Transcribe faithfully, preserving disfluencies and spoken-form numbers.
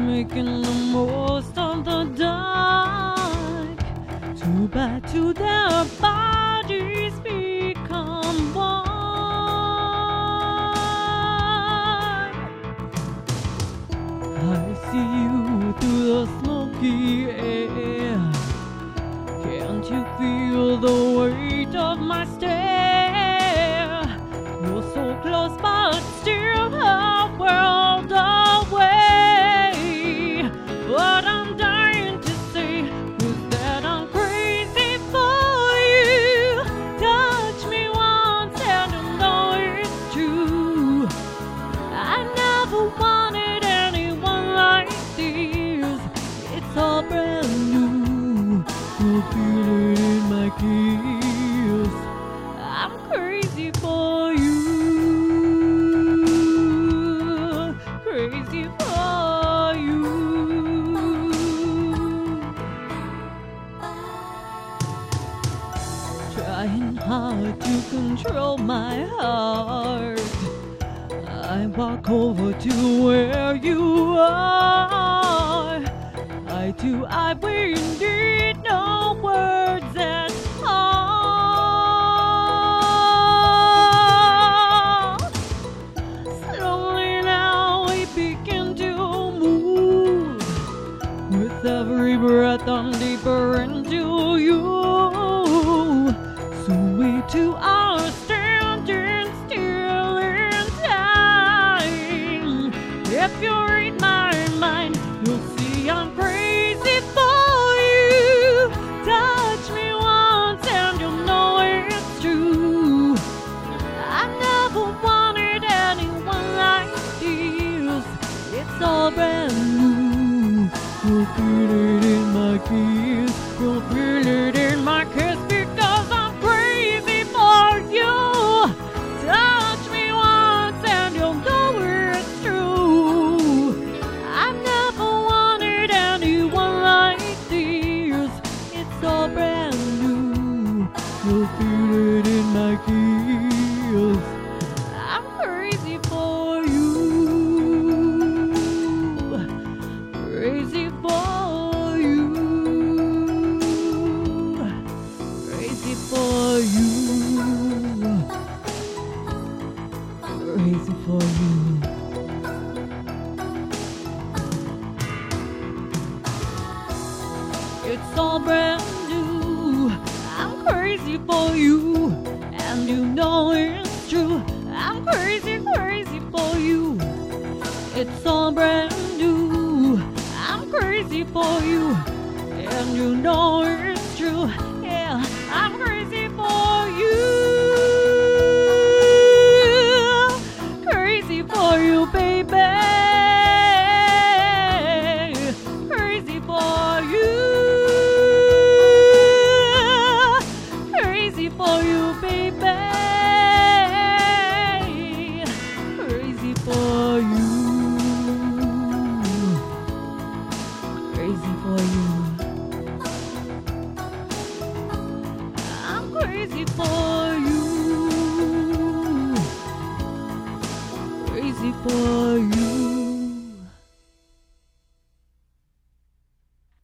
making the most of the dark. Two by two their bodies become one. I see you through the smoky air. Can't you feel the weight of my stare? You're so close but still a world away. What I'm dying to say is that I'm crazy for you. Touch me once and I know it's true. I never wanted anyone like this. It's all brand new. You'll feel it in my kiss. I'm crazy for you. Crazy for you. Trying hard to control my heart. I walk over to where you are. Eye to eye, we need no words at all. Slowly now we begin to move. With every breath I'm deeper into you. Soon we two are standing still in time. If you read my mind, you'll see I'm crazy for you. Touch me once and you'll know it's true. I never wanted anyone like this. It's all brand new. You'll feel it in my kiss. You'll feel it in my kiss because I'm crazy for you. Touch me once and you'll know it's true. I never wanted anyone like this. It's all brand new. You'll feel it in my kiss. I'm crazy for you. Crazy for you. Crazy for you. Crazy for you. It's all brand new. I'm crazy for you, and you know it's true. I'm crazy, crazy for you. It's all brand new. I'm crazy for you, and you know it's true. Yeah, I'm crazy for you. Crazy for you, baby. Crazy for you. Crazy for you, baby. Crazy for you. Crazy for you.